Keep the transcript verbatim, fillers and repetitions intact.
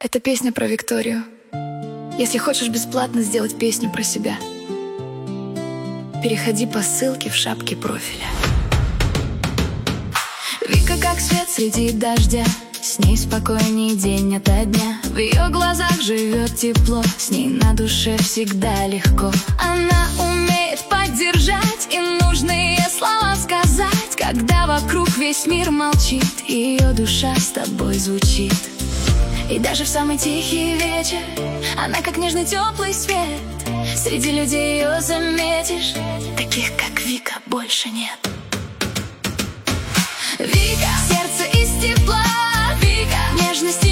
Это песня про Викторию. Если хочешь бесплатно сделать песню про себя, переходи по ссылке в шапке профиля. Вика как свет среди дождя, с ней спокойней день ото дня. В ее глазах живет тепло, с ней на душе всегда легко. Она умеет поддержать и нужные слова сказать, когда вокруг весь мир молчит, ее душа с тобой звучит. И даже в самый тихий вечер она как нежный теплый свет. Среди людей ее заметишь, таких как Вика больше нет. Вика, сердце из тепла, Вика, нежности